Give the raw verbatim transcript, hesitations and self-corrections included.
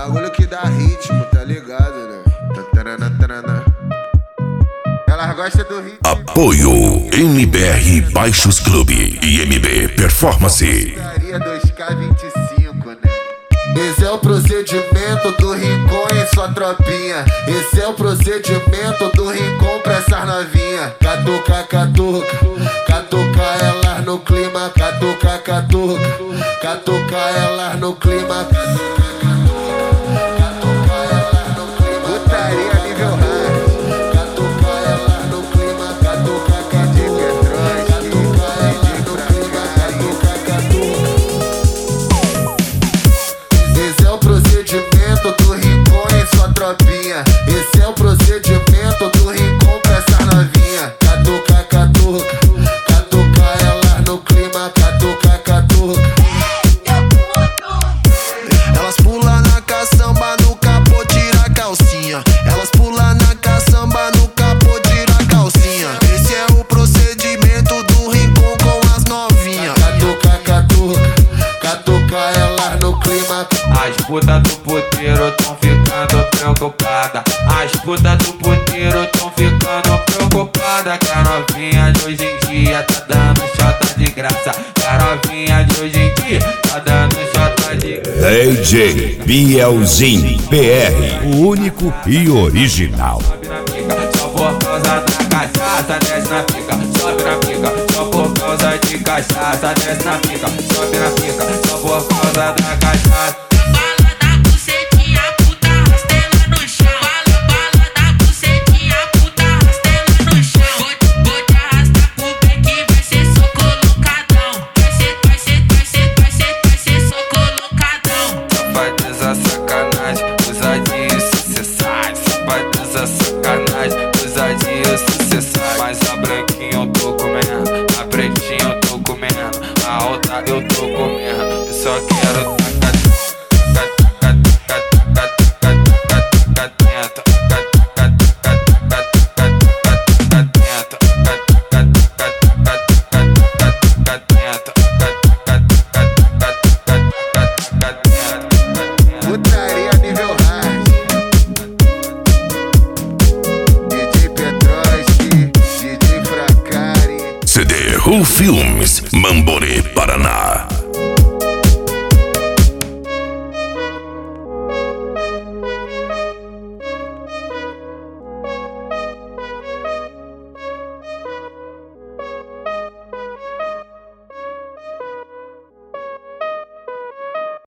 bagulho que dá ritmo, tá ligado, né? Tatarana, tarana. Elas gostam do ritmo. Apoio M B R Baixos Clube e M B Performance. dois K vinte e cinco, né? Esse é o procedimento do Rincon e sua tropinha. Esse é o procedimento do Rincon pra essas novinha. Catuca, catuca, catuca elas no clima. Catuca, catuca, catuca elas no clima. Catuca, catuca, catuca elas no clima. Putaria nível hard. Catuca elas no clima. Catuca, catuca, catuca elas no clima. Catuca, catuca. Esse é o procedimento do Rincon e sua tropinha. Esse é o procedimento do Rincon pra essa novinha. Catuca, catuca, catuca elas no clima. Catuca, catuca. Elas pulam na caçamba, no capô, tira a calcinha. Elas pulam na caçamba, no capô, tira a calcinha. Esse é o procedimento do Rincon com as novinhas. Catuca, catuca, catuca elas no clima. As putas do puteiro tão ficando preocupada. As putas do puteiro tão ficando preocupada. Que a novinha de hoje em dia tá dando chota de graça. Que a novinha de hoje em dia tá dando chota de graça. D J Bielzinho P R, o único e original. Sobe na pica, só por causa da cachaça, desce na pica. Sobe na pica, só por causa de cachaça, desce na pica. Sobe na pica, só por causa da cachaça. Sacanagem, ousadia sucessais. Safadeza, sacanagem, ousadia sucessais. Mas a branquinha eu tô comendo, a pretinha eu tô comendo, a alta eu tô comendo. Eu só quero Putaria nível hard. D J Petroski, D J Fracari. C D Who Filmes, Mamborê, Paraná.